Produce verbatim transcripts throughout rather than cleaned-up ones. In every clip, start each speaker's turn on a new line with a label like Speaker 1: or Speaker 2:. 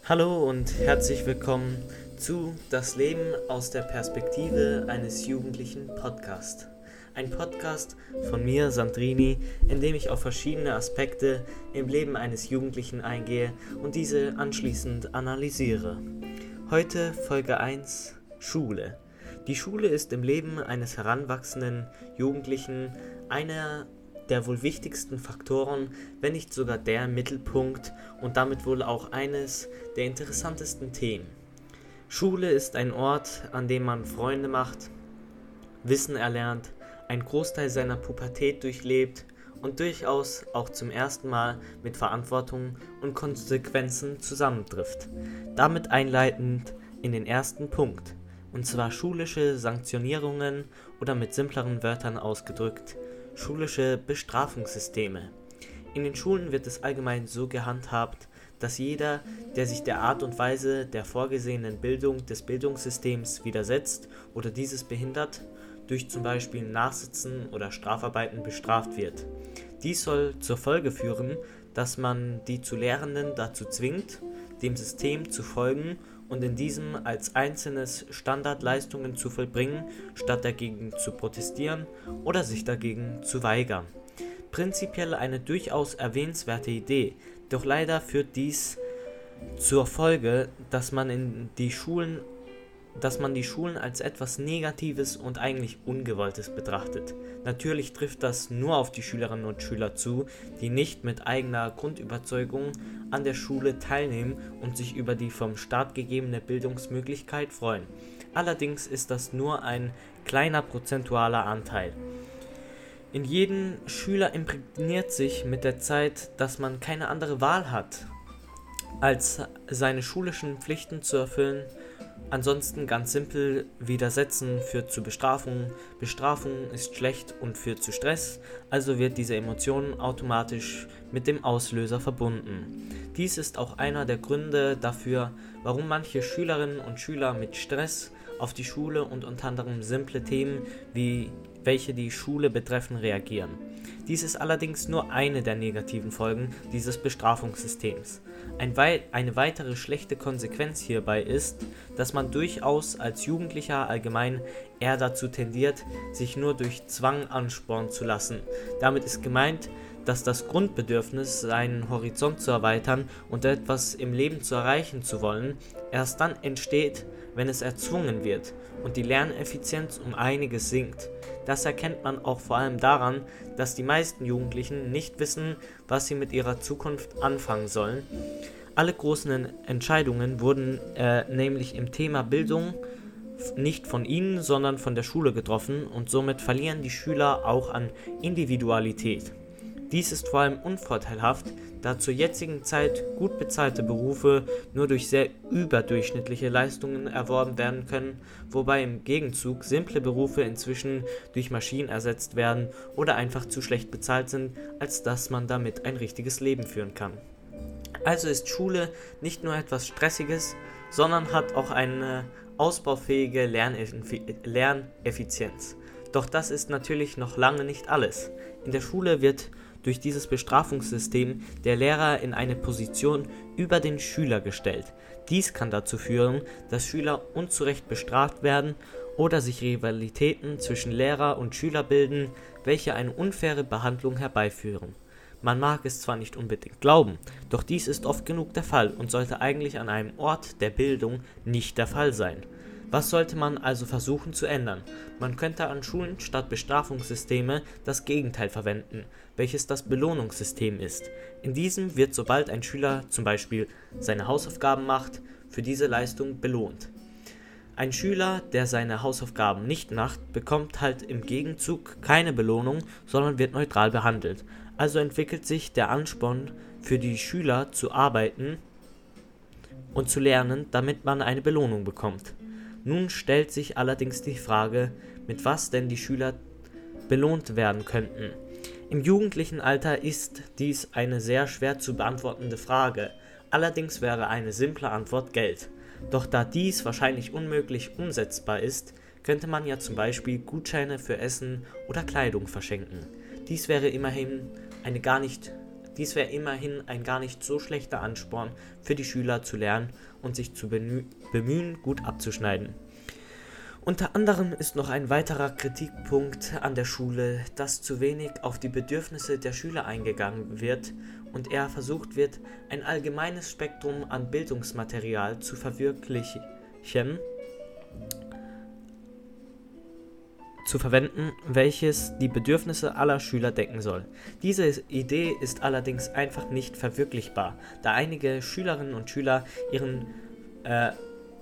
Speaker 1: Hallo und herzlich willkommen zu Das Leben aus der Perspektive eines Jugendlichen Podcast. Ein Podcast von mir, Sandrini, in dem ich auf verschiedene Aspekte im Leben eines Jugendlichen eingehe und diese anschließend analysiere. Heute Folge eins: Schule. Die Schule ist im Leben eines heranwachsenden Jugendlichen einer der wohl wichtigsten Faktoren, wenn nicht sogar der Mittelpunkt und damit wohl auch eines der interessantesten Themen. Schule ist ein Ort, an dem man Freunde macht, Wissen erlernt, einen Großteil seiner Pubertät durchlebt und durchaus auch zum ersten Mal mit Verantwortung und Konsequenzen zusammentrifft. Damit einleitend in den ersten Punkt, und zwar schulische Sanktionierungen oder mit simpleren Wörtern ausgedrückt, schulische Bestrafungssysteme. In den Schulen wird es allgemein so gehandhabt, dass jeder, der sich der Art und Weise der vorgesehenen Bildung des Bildungssystems widersetzt oder dieses behindert, durch zum Beispiel Nachsitzen oder Strafarbeiten bestraft wird. Dies soll zur Folge führen, dass man die zu Lehrenden dazu zwingt, dem System zu folgen und in diesem als einzelnes Standardleistungen zu vollbringen, statt dagegen zu protestieren oder sich dagegen zu weigern. Prinzipiell eine durchaus erwähnenswerte Idee, doch leider führt dies zur Folge, dass man in die Schulen dass man die Schulen als etwas Negatives und eigentlich Ungewolltes betrachtet. Natürlich trifft das nur auf die Schülerinnen und Schüler zu, die nicht mit eigener Grundüberzeugung an der Schule teilnehmen und sich über die vom Staat gegebene Bildungsmöglichkeit freuen. Allerdings ist das nur ein kleiner prozentualer Anteil. In jedem Schüler imprägniert sich mit der Zeit, dass man keine andere Wahl hat, als seine schulischen Pflichten zu erfüllen. Ansonsten ganz simpel, Widersetzen führt zu Bestrafung, Bestrafung ist schlecht und führt zu Stress, also wird diese Emotion automatisch mit dem Auslöser verbunden. Dies ist auch einer der Gründe dafür, warum manche Schülerinnen und Schüler mit Stress auf die Schule und unter anderem simple Themen, wie welche die Schule betreffen, reagieren. Dies ist allerdings nur eine der negativen Folgen dieses Bestrafungssystems. Ein wei- eine weitere schlechte Konsequenz hierbei ist, dass man durchaus als Jugendlicher allgemein eher dazu tendiert, sich nur durch Zwang anspornen zu lassen. Damit ist gemeint, dass das Grundbedürfnis, seinen Horizont zu erweitern und etwas im Leben zu erreichen zu wollen, erst dann entsteht, wenn es erzwungen wird und die Lerneffizienz um einiges sinkt. Das erkennt man auch vor allem daran, dass die meisten Jugendlichen nicht wissen, was sie mit ihrer Zukunft anfangen sollen. Alle großen Entscheidungen wurden äh, nämlich im Thema Bildung nicht von ihnen, sondern von der Schule getroffen und somit verlieren die Schüler auch an Individualität. Dies ist vor allem unvorteilhaft, da zur jetzigen Zeit gut bezahlte Berufe nur durch sehr überdurchschnittliche Leistungen erworben werden können, wobei im Gegenzug simple Berufe inzwischen durch Maschinen ersetzt werden oder einfach zu schlecht bezahlt sind, als dass man damit ein richtiges Leben führen kann. Also ist Schule nicht nur etwas Stressiges, sondern hat auch eine ausbaufähige Lerneffi- Lerneffizienz. Doch das ist natürlich noch lange nicht alles. In der Schule wird durch dieses Bestrafungssystem der Lehrer in eine Position über den Schüler gestellt. Dies kann dazu führen, dass Schüler unzurecht bestraft werden oder sich Rivalitäten zwischen Lehrer und Schüler bilden, welche eine unfaire Behandlung herbeiführen. Man mag es zwar nicht unbedingt glauben, doch dies ist oft genug der Fall und sollte eigentlich an einem Ort der Bildung nicht der Fall sein. Was sollte man also versuchen zu ändern? Man könnte an Schulen statt Bestrafungssysteme das Gegenteil verwenden, welches das Belohnungssystem ist. In diesem wird, sobald ein Schüler zum Beispiel seine Hausaufgaben macht, für diese Leistung belohnt. Ein Schüler, der seine Hausaufgaben nicht macht, bekommt halt im Gegenzug keine Belohnung, sondern wird neutral behandelt. Also entwickelt sich der Ansporn für die Schüler zu arbeiten und zu lernen, damit man eine Belohnung bekommt. Nun stellt sich allerdings die Frage, mit was denn die Schüler belohnt werden könnten. Im jugendlichen Alter ist dies eine sehr schwer zu beantwortende Frage. Allerdings wäre eine simple Antwort Geld. Doch da dies wahrscheinlich unmöglich umsetzbar ist, könnte man ja zum Beispiel Gutscheine für Essen oder Kleidung verschenken. Dies wäre immerhin eine gar nicht Dies wäre immerhin ein gar nicht so schlechter Ansporn für die Schüler zu lernen und sich zu bemühen, gut abzuschneiden. Unter anderem ist noch ein weiterer Kritikpunkt an der Schule, dass zu wenig auf die Bedürfnisse der Schüler eingegangen wird und eher versucht wird, ein allgemeines Spektrum an Bildungsmaterial zu verwirklichen, zu verwenden, welches die Bedürfnisse aller Schüler decken soll. Diese Idee ist allerdings einfach nicht verwirklichbar, da einige Schülerinnen und Schüler ihren äh,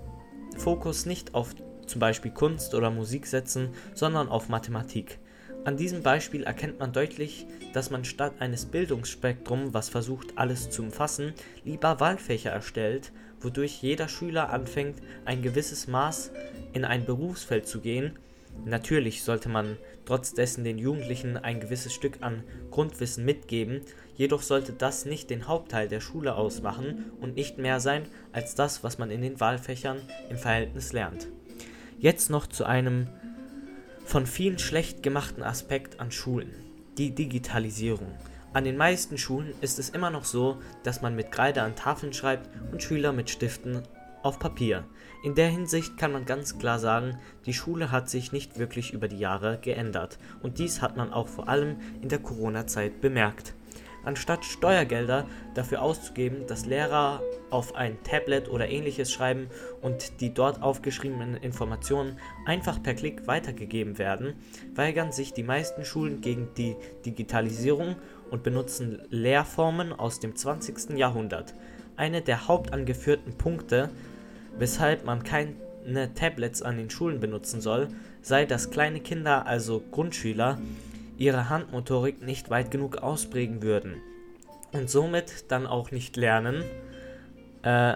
Speaker 1: Fokus nicht auf zum Beispiel Kunst oder Musik setzen, sondern auf Mathematik. An diesem Beispiel erkennt man deutlich, dass man statt eines Bildungsspektrums, was versucht alles zu umfassen, lieber Wahlfächer erstellt, wodurch jeder Schüler anfängt, ein gewisses Maß in ein Berufsfeld zu gehen. Natürlich sollte man trotz dessen den Jugendlichen ein gewisses Stück an Grundwissen mitgeben, jedoch sollte das nicht den Hauptteil der Schule ausmachen und nicht mehr sein als das, was man in den Wahlfächern im Verhältnis lernt. Jetzt noch zu einem von vielen schlecht gemachten Aspekt an Schulen, die Digitalisierung. An den meisten Schulen ist es immer noch so, dass man mit Kreide an Tafeln schreibt und Schüler mit Stiften auf Papier. In der Hinsicht kann man ganz klar sagen, die Schule hat sich nicht wirklich über die Jahre geändert und dies hat man auch vor allem in der Corona-Zeit bemerkt. Anstatt Steuergelder dafür auszugeben, dass Lehrer auf ein Tablet oder ähnliches schreiben und die dort aufgeschriebenen Informationen einfach per Klick weitergegeben werden, weigern sich die meisten Schulen gegen die Digitalisierung und benutzen Lehrformen aus dem zwanzigsten Jahrhundert. Eine der hauptangeführten Punkte, weshalb man keine Tablets an den Schulen benutzen soll, sei, dass kleine Kinder, also Grundschüler, ihre Handmotorik nicht weit genug ausprägen würden und somit dann auch nicht lernen äh,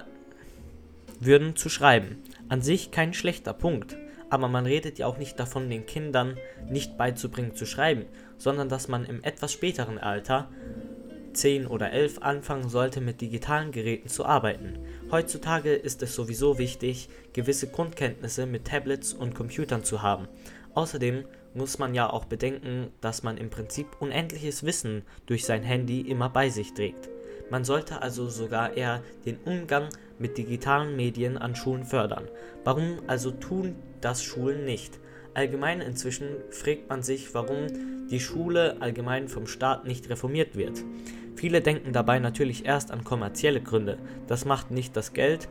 Speaker 1: würden zu schreiben. An sich kein schlechter Punkt, aber man redet ja auch nicht davon, den Kindern nicht beizubringen zu schreiben, sondern dass man im etwas späteren Alter, zehn oder elf, anfangen sollte, mit digitalen Geräten zu arbeiten. Heutzutage ist es sowieso wichtig, gewisse Grundkenntnisse mit Tablets und Computern zu haben. Außerdem muss man ja auch bedenken, dass man im Prinzip unendliches Wissen durch sein Handy immer bei sich trägt. Man sollte also sogar eher den Umgang mit digitalen Medien an Schulen fördern. Warum also tun das Schulen nicht? Allgemein inzwischen fragt man sich, warum die Schule allgemein vom Staat nicht reformiert wird. Viele denken dabei natürlich erst an kommerzielle Gründe. Das macht nicht das Geld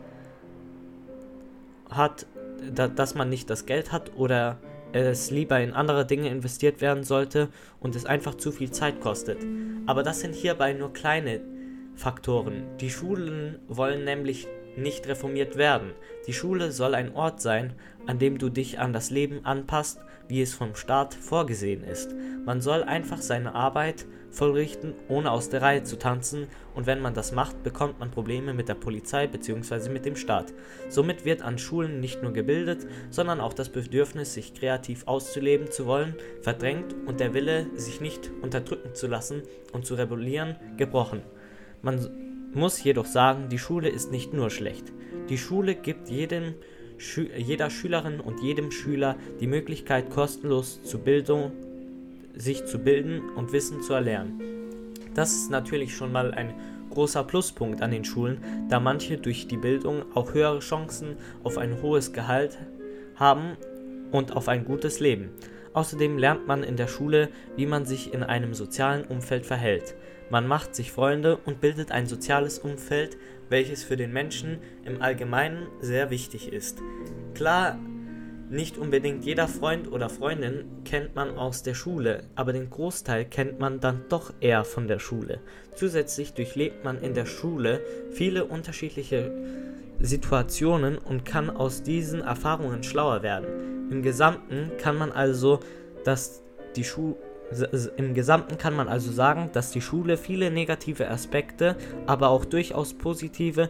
Speaker 1: hat, da, dass man nicht das Geld hat oder es lieber in andere Dinge investiert werden sollte und es einfach zu viel Zeit kostet. Aber das sind hierbei nur kleine Faktoren. Die Schulen wollen nämlich nicht reformiert werden. Die Schule soll ein Ort sein, an dem du dich an das Leben anpasst, wie es vom Staat vorgesehen ist. Man soll einfach seine Arbeit vollrichten, ohne aus der Reihe zu tanzen, und wenn man das macht, bekommt man Probleme mit der Polizei bzw. mit dem Staat. Somit wird an Schulen nicht nur gebildet, sondern auch das Bedürfnis, sich kreativ auszuleben zu wollen, verdrängt und der Wille, sich nicht unterdrücken zu lassen und zu rebellieren, gebrochen. Man muss jedoch sagen, die Schule ist nicht nur schlecht. Die Schule gibt jedem, Schü- jeder Schülerin und jedem Schüler die Möglichkeit, kostenlos zu Bildung, sich zu bilden und Wissen zu erlernen. Das ist natürlich schon mal ein großer Pluspunkt an den Schulen, da manche durch die Bildung auch höhere Chancen auf ein hohes Gehalt haben und auf ein gutes Leben. Außerdem lernt man in der Schule, wie man sich in einem sozialen Umfeld verhält. Man macht sich Freunde und bildet ein soziales Umfeld, welches für den Menschen im Allgemeinen sehr wichtig ist. Klar, nicht unbedingt jeder Freund oder Freundin kennt man aus der Schule, aber den Großteil kennt man dann doch eher von der Schule. Zusätzlich durchlebt man in der Schule viele unterschiedliche Situationen und kann aus diesen Erfahrungen schlauer werden. Im Gesamten kann man also, dass die Schu- Im Gesamten kann man also sagen, dass die Schule viele negative Aspekte, aber auch durchaus positive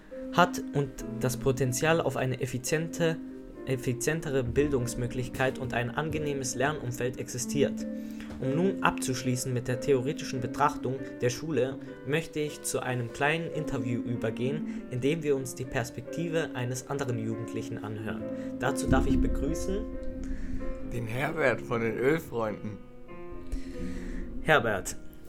Speaker 1: hat und das Potenzial auf eine effiziente effizientere Bildungsmöglichkeit und ein angenehmes Lernumfeld existiert. Um nun abzuschließen mit der theoretischen Betrachtung der Schule, möchte ich zu einem kleinen Interview übergehen, in dem wir uns die Perspektive eines anderen Jugendlichen anhören. Dazu darf ich begrüßen
Speaker 2: den Herbert von den Ölfreunden.
Speaker 1: Herbert,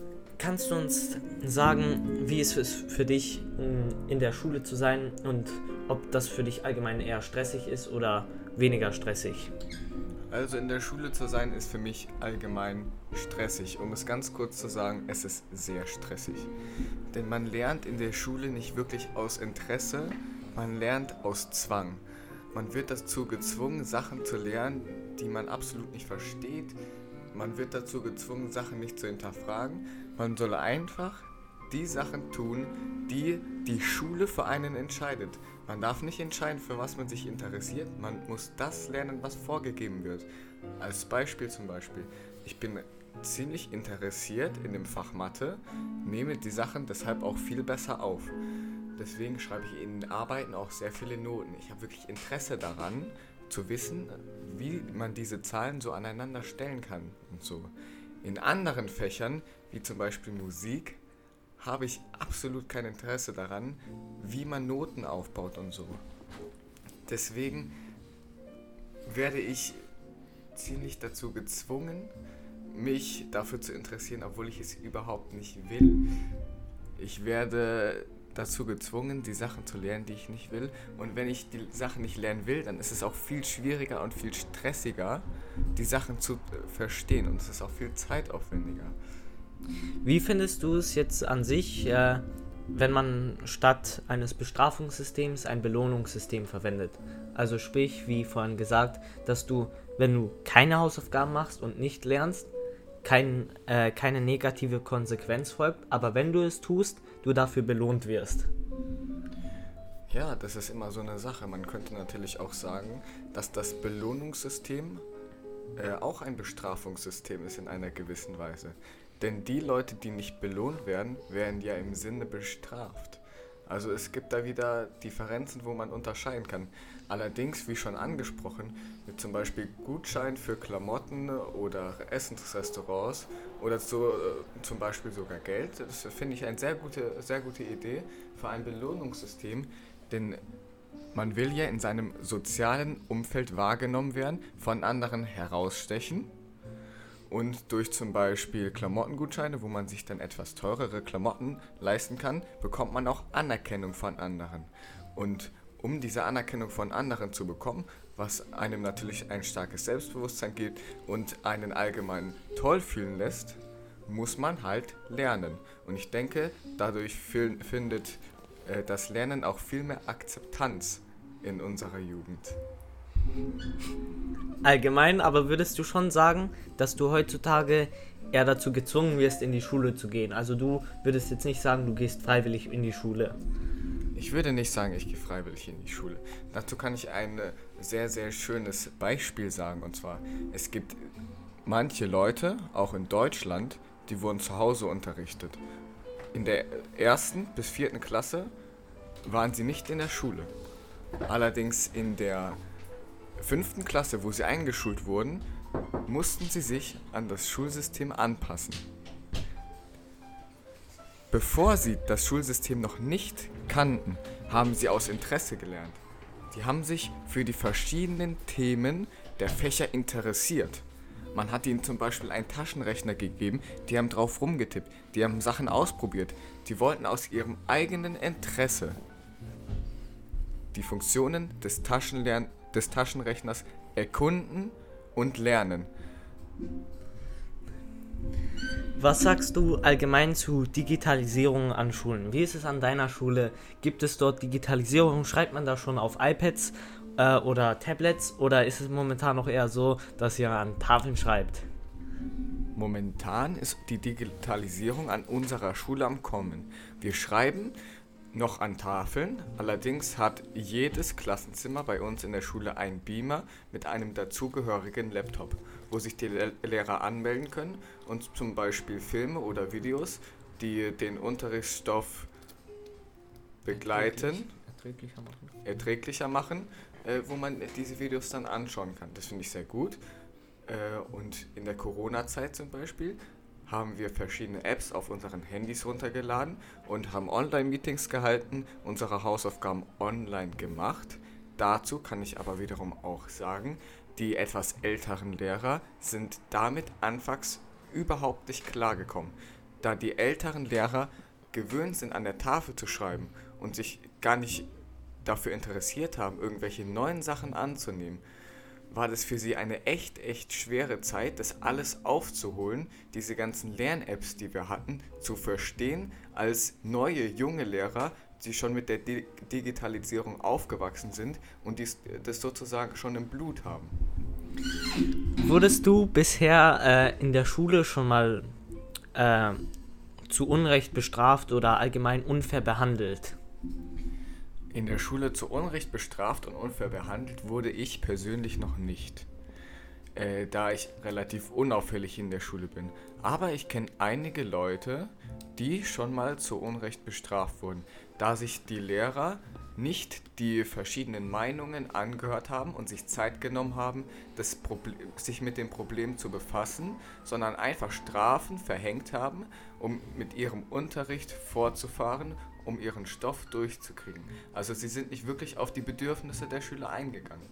Speaker 1: kannst du uns sagen, wie es ist für dich in der Schule zu sein und ob das für dich allgemein eher stressig ist oder weniger stressig?
Speaker 2: Also in der Schule zu sein ist für mich allgemein stressig. Um es ganz kurz zu sagen, es ist sehr stressig. Denn man lernt in der Schule nicht wirklich aus Interesse, man lernt aus Zwang. Man wird dazu gezwungen, Sachen zu lernen, die man absolut nicht versteht. Man wird dazu gezwungen, Sachen nicht zu hinterfragen. Man soll einfach die Sachen tun, die die Schule für einen entscheidet. Man darf nicht entscheiden, für was man sich interessiert. Man muss das lernen, was vorgegeben wird. Als Beispiel zum Beispiel, ich bin ziemlich interessiert in dem Fach Mathe, nehme die Sachen deshalb auch viel besser auf. Deswegen schreibe ich in Arbeiten auch sehr viele Noten. Ich habe wirklich Interesse daran, zu wissen, wie man diese Zahlen so aneinander stellen kann und so. In anderen Fächern, wie zum Beispiel Musik, habe ich absolut kein Interesse daran, wie man Noten aufbaut und so. Deswegen werde ich ziemlich dazu gezwungen, mich dafür zu interessieren, obwohl ich es überhaupt nicht will. Ich werde dazu gezwungen, die Sachen zu lernen, die ich nicht will. Und wenn ich die Sachen nicht lernen will, dann ist es auch viel schwieriger und viel stressiger, die Sachen zu verstehen. Und es ist auch viel zeitaufwendiger.
Speaker 1: Wie findest du es jetzt an sich, äh, wenn man statt eines Bestrafungssystems ein Belohnungssystem verwendet? Also sprich, wie vorhin gesagt, dass du, wenn du keine Hausaufgaben machst und nicht lernst, kein, äh, keine negative Konsequenz folgt, aber wenn du es tust, du dafür belohnt wirst.
Speaker 2: Ja, das ist immer so eine Sache. Man könnte natürlich auch sagen, dass das Belohnungssystem äh, auch ein Bestrafungssystem ist in einer gewissen Weise. Denn die Leute, die nicht belohnt werden, werden ja im Sinne bestraft. Also es gibt da wieder Differenzen, wo man unterscheiden kann. Allerdings, wie schon angesprochen, mit zum Beispiel Gutschein für Klamotten oder Essensrestaurants oder so, äh, zum Beispiel sogar Geld, das finde ich eine sehr gute, sehr gute Idee für ein Belohnungssystem, denn man will ja in seinem sozialen Umfeld wahrgenommen werden, von anderen herausstechen. Und durch zum Beispiel Klamottengutscheine, wo man sich dann etwas teurere Klamotten leisten kann, bekommt man auch Anerkennung von anderen. Und um diese Anerkennung von anderen zu bekommen, was einem natürlich ein starkes Selbstbewusstsein gibt und einen allgemein toll fühlen lässt, muss man halt lernen. Und ich denke, dadurch findet äh, das Lernen auch viel mehr Akzeptanz in unserer Jugend.
Speaker 1: Allgemein, aber würdest du schon sagen, dass du heutzutage eher dazu gezwungen wirst, in die Schule zu gehen? Also du würdest jetzt nicht sagen, du gehst freiwillig in die Schule.
Speaker 2: Ich würde nicht sagen, ich gehe freiwillig in die Schule. Dazu kann ich ein sehr, sehr schönes Beispiel sagen. Und zwar, es gibt manche Leute, auch in Deutschland, die wurden zu Hause unterrichtet. In der ersten bis vierten Klasse waren sie nicht in der Schule. Allerdings in der fünften Klasse, wo sie eingeschult wurden, mussten sie sich an das Schulsystem anpassen. Bevor sie das Schulsystem noch nicht kannten, haben sie aus Interesse gelernt. Die haben sich für die verschiedenen Themen der Fächer interessiert. Man hat ihnen zum Beispiel einen Taschenrechner gegeben, die haben drauf rumgetippt, die haben Sachen ausprobiert. Die wollten aus ihrem eigenen Interesse die Funktionen des, Taschenlern- des Taschenrechners erkunden und lernen.
Speaker 1: Was sagst du allgemein zu Digitalisierung an Schulen? Wie ist es an deiner Schule? Gibt es dort Digitalisierung? Schreibt man da schon auf iPads äh, oder Tablets? Oder ist es momentan noch eher so, dass ihr an Tafeln schreibt?
Speaker 2: Momentan ist die Digitalisierung an unserer Schule am Kommen. Wir schreiben noch an Tafeln, allerdings hat jedes Klassenzimmer bei uns in der Schule einen Beamer mit einem dazugehörigen Laptop, wo sich die Le- Lehrer anmelden können und zum Beispiel Filme oder Videos, die den Unterrichtsstoff begleiten,
Speaker 1: Erträglicher machen.
Speaker 2: erträglicher machen, äh, wo man diese Videos dann anschauen kann. Das finde ich sehr gut. Äh, und in der Corona-Zeit zum Beispiel haben wir verschiedene Apps auf unseren Handys runtergeladen und haben Online-Meetings gehalten, unsere Hausaufgaben online gemacht. Dazu kann ich aber wiederum auch sagen, die etwas älteren Lehrer sind damit anfangs überhaupt nicht klargekommen. da die älteren Lehrer gewöhnt sind, an der Tafel zu schreiben und sich gar nicht dafür interessiert haben, irgendwelche neuen Sachen anzunehmen, war das für sie eine echt, echt schwere Zeit, das alles aufzuholen, diese ganzen Lern-Apps, die wir hatten, zu verstehen als neue, junge Lehrer, die schon mit der Di- Digitalisierung aufgewachsen sind und dies, das sozusagen schon im Blut haben.
Speaker 1: Wurdest du bisher äh, in der Schule schon mal äh, zu Unrecht bestraft oder allgemein unfair behandelt?
Speaker 2: In der Schule zu Unrecht bestraft und unfair behandelt wurde ich persönlich noch nicht, äh, da ich relativ unauffällig in der Schule bin. Aber ich kenne einige Leute, die schon mal zu Unrecht bestraft wurden, da sich die Lehrer nicht die verschiedenen Meinungen angehört haben und sich Zeit genommen haben, das Proble- sich mit dem Problem zu befassen, sondern einfach Strafen verhängt haben, um mit ihrem Unterricht fortzufahren, um ihren Stoff durchzukriegen. Also sie sind nicht wirklich auf die Bedürfnisse der Schüler eingegangen.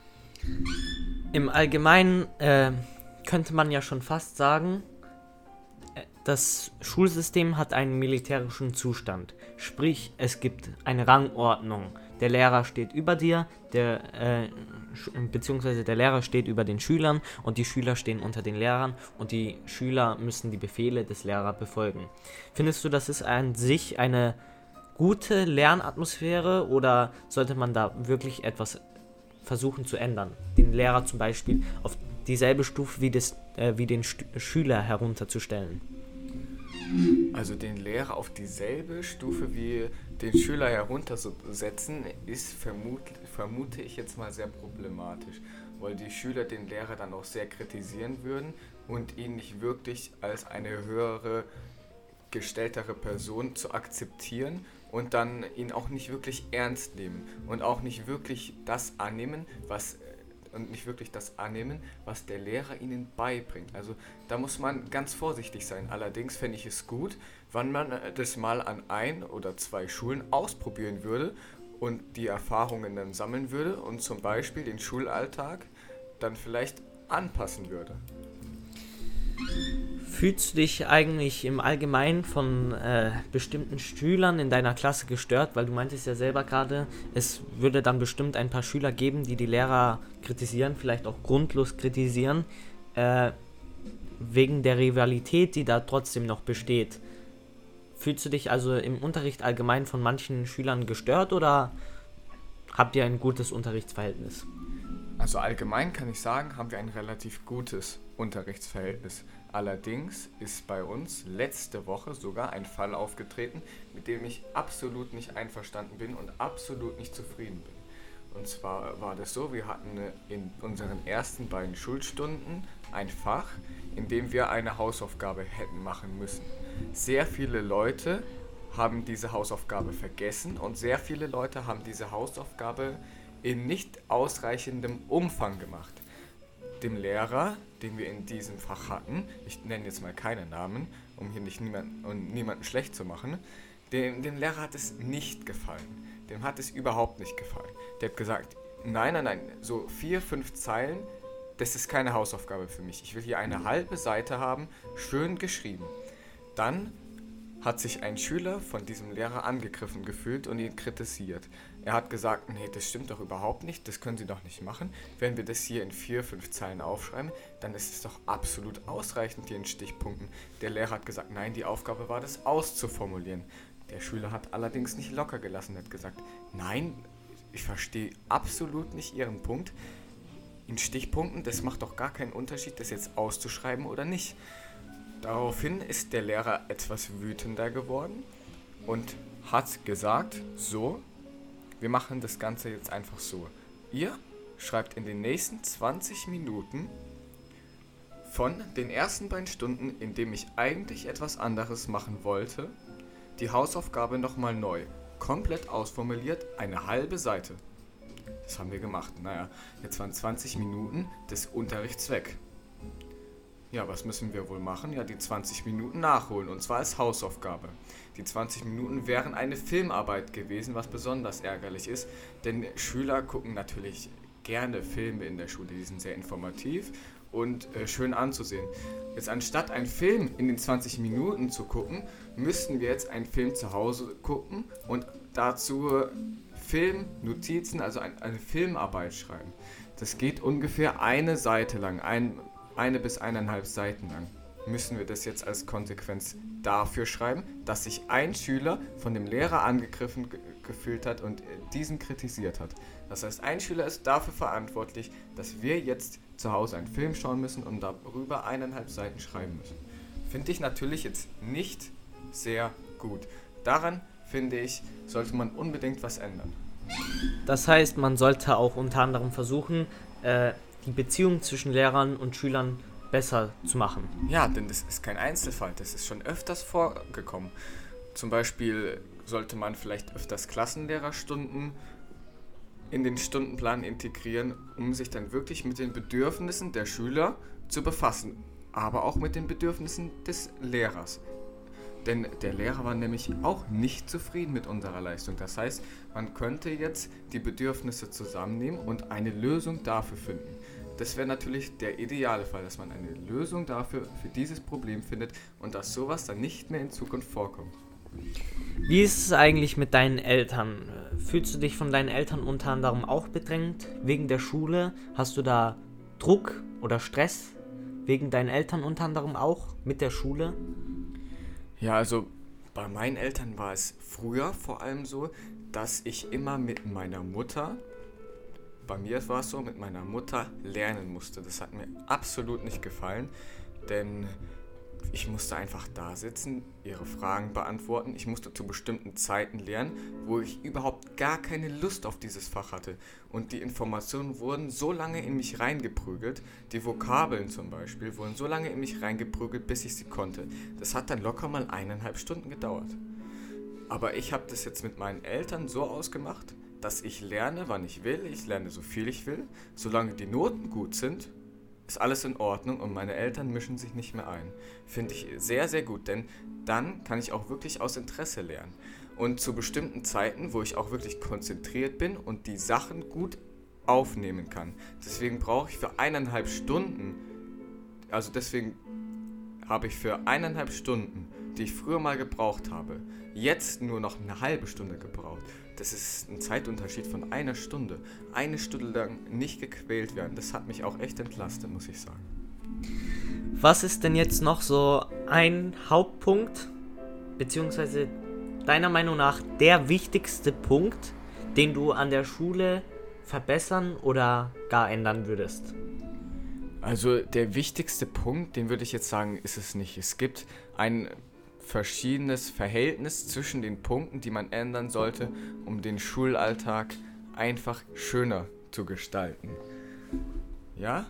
Speaker 1: Im Allgemeinen äh, könnte man ja schon fast sagen, äh, das Schulsystem hat einen militärischen Zustand. Sprich, es gibt eine Rangordnung. Der Lehrer steht über dir, der, äh, sch- beziehungsweise der Lehrer steht über den Schülern und die Schüler stehen unter den Lehrern und die Schüler müssen die Befehle des Lehrers befolgen. Findest du, das ist an sich eine gute Lernatmosphäre oder sollte man da wirklich etwas versuchen zu ändern? Den Lehrer zum Beispiel auf dieselbe Stufe wie, des, äh, wie den St- Schüler herunterzustellen.
Speaker 2: Also den Lehrer auf dieselbe Stufe wie den Schüler heruntersetzen, ist vermut, vermute ich jetzt mal sehr problematisch, weil die Schüler den Lehrer dann auch sehr kritisieren würden und ihn nicht wirklich als eine höhere, gestelltere Person zu akzeptieren und dann ihn auch nicht wirklich ernst nehmen und auch nicht wirklich das annehmen, was und nicht wirklich das annehmen, was der Lehrer ihnen beibringt. Also da muss man ganz vorsichtig sein. Allerdings fände ich es gut, wenn man das mal an ein oder zwei Schulen ausprobieren würde und die Erfahrungen dann sammeln würde und zum Beispiel den Schulalltag dann vielleicht anpassen würde.
Speaker 1: Fühlst du dich eigentlich im Allgemeinen von äh, bestimmten Schülern in deiner Klasse gestört? Weil du meintest ja selber gerade, es würde dann bestimmt ein paar Schüler geben, die die Lehrer kritisieren, vielleicht auch grundlos kritisieren, äh, wegen der Rivalität, die da trotzdem noch besteht. Fühlst du dich also im Unterricht allgemein von manchen Schülern gestört oder habt ihr ein gutes Unterrichtsverhältnis?
Speaker 2: Also allgemein kann ich sagen, haben wir ein relativ gutes Unterrichtsverhältnis. Allerdings ist bei uns letzte Woche sogar ein Fall aufgetreten, mit dem ich absolut nicht einverstanden bin und absolut nicht zufrieden bin. Und zwar war das so, wir hatten in unseren ersten beiden Schulstunden ein Fach, in dem wir eine Hausaufgabe hätten machen müssen. Sehr viele Leute haben diese Hausaufgabe vergessen und sehr viele Leute haben diese Hausaufgabe in nicht ausreichendem Umfang gemacht. Dem Lehrer, den wir in diesem Fach hatten, ich nenne jetzt mal keine Namen, um hier nicht niemand, um niemanden schlecht zu machen, dem, dem Lehrer hat es nicht gefallen. Dem hat es überhaupt nicht gefallen. Der hat gesagt, nein, nein, nein, so vier, fünf Zeilen, das ist keine Hausaufgabe für mich. Ich will hier eine halbe Seite haben, schön geschrieben. Dann hat sich ein Schüler von diesem Lehrer angegriffen gefühlt und ihn kritisiert. Er hat gesagt, nee, das stimmt doch überhaupt nicht, das können Sie doch nicht machen. Wenn wir das hier in vier, fünf Zeilen aufschreiben, dann ist es doch absolut ausreichend hier in Stichpunkten. Der Lehrer hat gesagt, nein, die Aufgabe war, das auszuformulieren. Der Schüler hat allerdings nicht locker gelassen, er hat gesagt, nein, ich verstehe absolut nicht Ihren Punkt. In Stichpunkten, das macht doch gar keinen Unterschied, das jetzt auszuschreiben oder nicht. Daraufhin ist der Lehrer etwas wütender geworden und hat gesagt, so, wir machen das Ganze jetzt einfach so. Ihr schreibt in den nächsten zwanzig Minuten von den ersten beiden Stunden, in dem ich eigentlich etwas anderes machen wollte, die Hausaufgabe nochmal neu, komplett ausformuliert, eine halbe Seite. Das haben wir gemacht. Naja, jetzt waren zwanzig Minuten des Unterrichts weg. Ja, was müssen wir wohl machen? Ja, die zwanzig Minuten nachholen, und zwar als Hausaufgabe. Die zwanzig Minuten wären eine Filmarbeit gewesen, was besonders ärgerlich ist, denn Schüler gucken natürlich gerne Filme in der Schule, die sind sehr informativ und äh, schön anzusehen. Jetzt anstatt einen Film in den zwanzig Minuten zu gucken, müssten wir jetzt einen Film zu Hause gucken und dazu Filmnotizen, also ein, eine Filmarbeit schreiben. Das geht ungefähr eine Seite lang, ein, eine bis eineinhalb Seiten lang. Müssen wir das jetzt als Konsequenz dafür schreiben, dass sich ein Schüler von dem Lehrer angegriffen ge- gefühlt hat und diesen kritisiert hat. Das heißt, ein Schüler ist dafür verantwortlich, dass wir jetzt zu Hause einen Film schauen müssen und darüber eineinhalb Seiten schreiben müssen. Finde ich natürlich jetzt nicht sehr gut. Daran, finde ich, sollte man unbedingt was ändern.
Speaker 1: Das heißt, man sollte auch unter anderem versuchen, äh, die Beziehung zwischen Lehrern und Schülern besser zu machen.
Speaker 2: Ja, denn das ist kein Einzelfall, das ist schon öfters vorgekommen. Zum Beispiel sollte man vielleicht öfters Klassenlehrerstunden in den Stundenplan integrieren, um sich dann wirklich mit den Bedürfnissen der Schüler zu befassen, aber auch mit den Bedürfnissen des Lehrers. Denn der Lehrer war nämlich auch nicht zufrieden mit unserer Leistung. Das heißt, man könnte jetzt die Bedürfnisse zusammennehmen und eine Lösung dafür finden. Das wäre natürlich der ideale Fall, dass man eine Lösung dafür für dieses Problem findet und dass sowas dann nicht mehr in Zukunft vorkommt.
Speaker 1: Wie ist es eigentlich mit deinen Eltern? Fühlst du dich von deinen Eltern unter anderem auch bedrängt wegen der Schule? Hast du da Druck oder Stress wegen deinen Eltern unter anderem auch mit der Schule?
Speaker 2: Ja, also bei meinen Eltern war es früher vor allem so, dass ich immer mit meiner Mutter, bei mir war es so, mit meiner Mutter lernen musste. Das hat mir absolut nicht gefallen, denn ich musste einfach da sitzen, ihre Fragen beantworten. Ich musste zu bestimmten Zeiten lernen, wo ich überhaupt gar keine Lust auf dieses Fach hatte. Und die Informationen wurden so lange in mich reingeprügelt, die Vokabeln zum Beispiel wurden so lange in mich reingeprügelt, bis ich sie konnte. Das hat dann locker mal eineinhalb Stunden gedauert. Aber ich habe das jetzt mit meinen Eltern so ausgemacht, dass ich lerne, wann ich will, ich lerne so viel ich will. Solange die Noten gut sind, ist alles in Ordnung und meine Eltern mischen sich nicht mehr ein. Finde ich sehr, sehr gut, denn dann kann ich auch wirklich aus Interesse lernen. Und zu bestimmten Zeiten, wo ich auch wirklich konzentriert bin und die Sachen gut aufnehmen kann. Deswegen brauche ich für eineinhalb Stunden, also deswegen habe ich für eineinhalb Stunden, die ich früher mal gebraucht habe, jetzt nur noch eine halbe Stunde gebraucht. Das ist ein Zeitunterschied von einer Stunde. Eine Stunde lang nicht gequält werden, das hat mich auch echt entlastet, muss ich sagen.
Speaker 1: Was ist denn jetzt noch so ein Hauptpunkt, beziehungsweise deiner Meinung nach der wichtigste Punkt, den du an der Schule verbessern oder gar ändern würdest?
Speaker 2: Also der wichtigste Punkt, den würde ich jetzt sagen, ist es nicht. Es gibt ein verschiedenes Verhältnis zwischen den Punkten, die man ändern sollte, um den Schulalltag einfach schöner zu gestalten. Ja?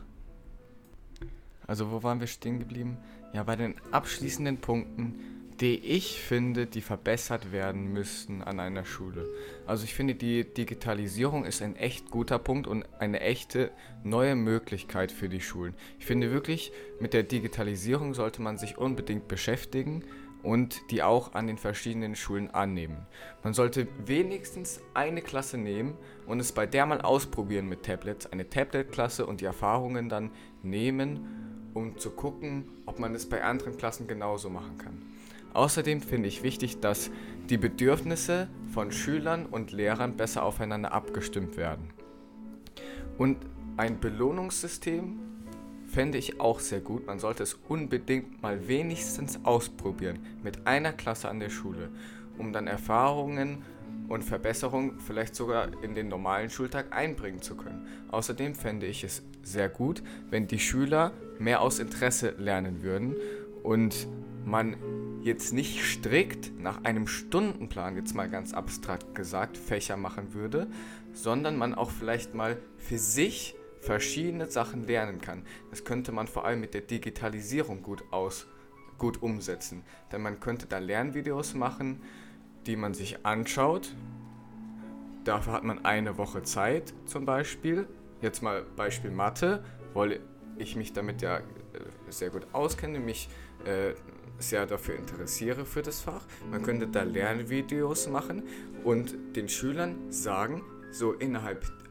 Speaker 2: Also wo waren wir stehen geblieben? Ja, bei den abschließenden Punkten, die ich finde, die verbessert werden müssten an einer Schule. Also ich finde, die Digitalisierung ist ein echt guter Punkt und eine echte neue Möglichkeit für die Schulen. Ich finde wirklich, mit der Digitalisierung sollte man sich unbedingt beschäftigen und die auch an den verschiedenen Schulen annehmen. Man sollte wenigstens eine Klasse nehmen und es bei der mal ausprobieren mit Tablets, eine Tablet-Klasse und die Erfahrungen dann nehmen, um zu gucken, ob man es bei anderen Klassen genauso machen kann. Außerdem finde ich wichtig, dass die Bedürfnisse von Schülern und Lehrern besser aufeinander abgestimmt werden. Und ein Belohnungssystem fände ich auch sehr gut. Man sollte es unbedingt mal wenigstens ausprobieren mit einer Klasse an der Schule, um dann Erfahrungen und Verbesserungen vielleicht sogar in den normalen Schultag einbringen zu können. Außerdem fände ich es sehr gut, wenn die Schüler mehr aus Interesse lernen würden und man jetzt nicht strikt nach einem Stundenplan, jetzt mal ganz abstrakt gesagt, Fächer machen würde, sondern man auch vielleicht mal für sich verschiedene Sachen lernen kann. Das könnte man vor allem mit der Digitalisierung gut aus, gut umsetzen. Denn man könnte da Lernvideos machen, die man sich anschaut. Dafür hat man eine Woche Zeit zum Beispiel. Jetzt mal Beispiel Mathe, weil ich mich damit ja sehr gut auskenne, mich äh, sehr dafür interessiere für das Fach. Man könnte da Lernvideos machen und den Schülern sagen, so innerhalb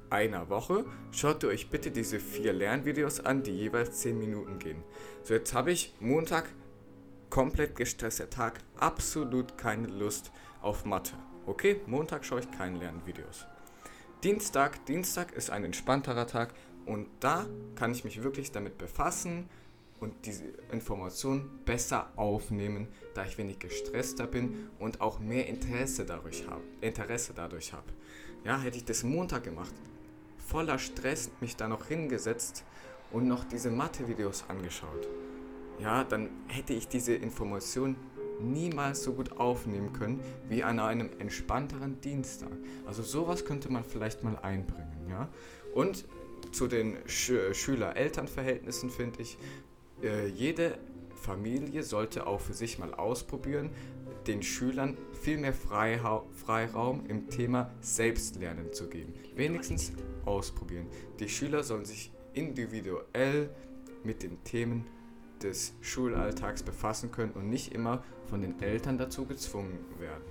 Speaker 2: einer Woche schaut ihr euch bitte diese vier Lernvideos an, die jeweils zehn Minuten gehen. So, jetzt habe ich Montag, komplett gestresster Tag, absolut keine Lust auf Mathe. Okay, Montag schaue ich keine Lernvideos. Dienstag, Dienstag ist ein entspannterer Tag und da kann ich mich wirklich damit befassen und diese Informationen besser aufnehmen, da ich wenig gestresster bin und auch mehr Interesse dadurch habe. Interesse dadurch habe. Ja, hätte ich das Montag gemacht, voller Stress mich da noch hingesetzt und noch diese Mathe-Videos angeschaut, ja, dann hätte ich diese Informationen niemals so gut aufnehmen können wie an einem entspannteren Dienstag. Also sowas könnte man vielleicht mal einbringen, ja. Und zu den Sch- Schüler-Eltern-Verhältnissen finde ich, äh, jede Familie sollte auch für sich mal ausprobieren, den Schülern viel mehr Freira- Freiraum im Thema Selbstlernen zu geben. Wenigstens ausprobieren. Die Schüler sollen sich individuell mit den Themen des Schulalltags befassen können und nicht immer von den Eltern dazu gezwungen werden.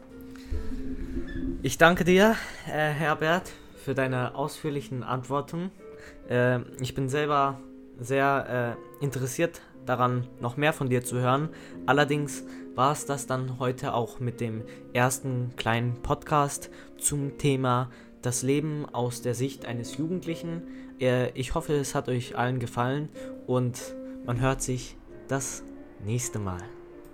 Speaker 1: Ich danke dir, äh, Herbert, für deine ausführlichen Antworten. Äh, ich bin selber sehr äh, interessiert daran, noch mehr von dir zu hören. Allerdings war es das dann heute auch mit dem ersten kleinen Podcast zum Thema das Leben aus der Sicht eines Jugendlichen. Äh, ich hoffe, es hat euch allen gefallen und man hört sich das nächste Mal.